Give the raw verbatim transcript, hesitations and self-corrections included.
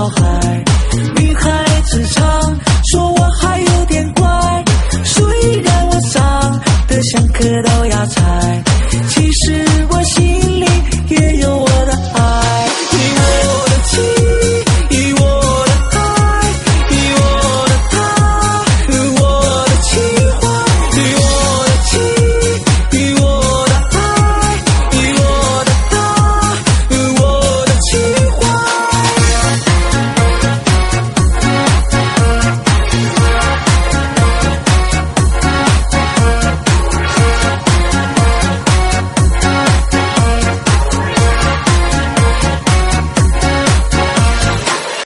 孩。女孩子常说我还有点乖，虽然我长得像棵豆芽菜，其实我心里也有我